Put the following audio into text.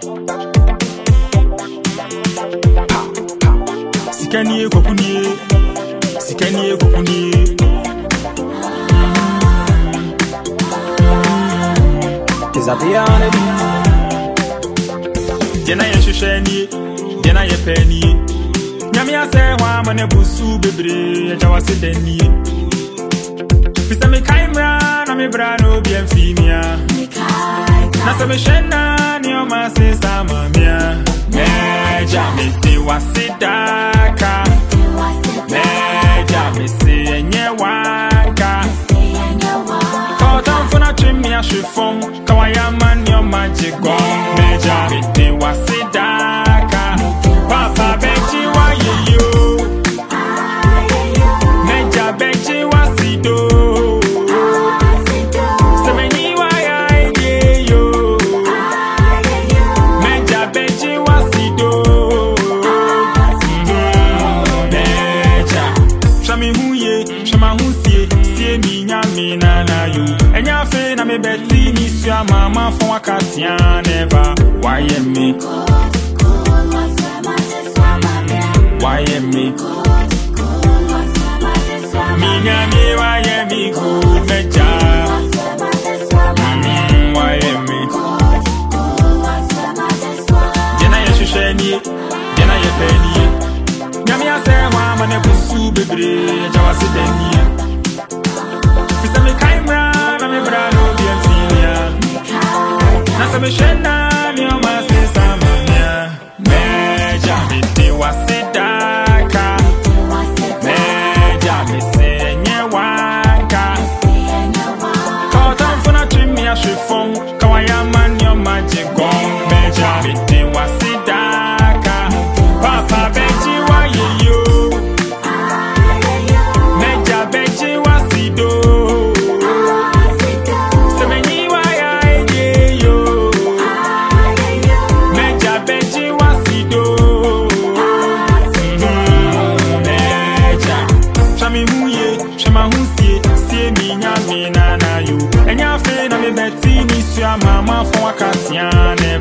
Sikanie kokunie, sikanie kokunie. Is that the honey? Jena ye shisheni, jena ye penny. Nyami ase wa mane busu bebre, jawa se deni. Pisa me kaimra na me brano bien fimia. Na se me shena ni o ma se sama mia. Meja me te wasidaka. Meja me se enye waka. Kotan funa trim ya shifong, kawaya man yo magic gong. Meja me te wasidaka. Papa benji wa ye yo. Meja benji wasido. Semeni wa ya ye yo. Meja benji wasido. Meja shami huye, shama husie, sie mi nyami na na yo. Enya fe na me beti ni sua mama fon akatia never. Why me? Why me? Minya me why me good meja. Why me? Jena ye shisheni, jena ye penny. Nyami ase wa mane busu bebre, jawa se deni. Pisa me kaimra na me brano bien finia. Na se me shena ni o ma se samania. Meja me te wasidaka. Meja me se enye waka. Kotan funa trim ya shifong, kawaya man yo magic gong. Meja me te wasidaka. Papa benji wa ye yo. Meja benji wasido. Semeni wa ya ye yo. Meja benji wasido. Meja shami huye, shama husie, sie mi nyami na na yo. Enya fe na me beti ni sua mama fon akatia ne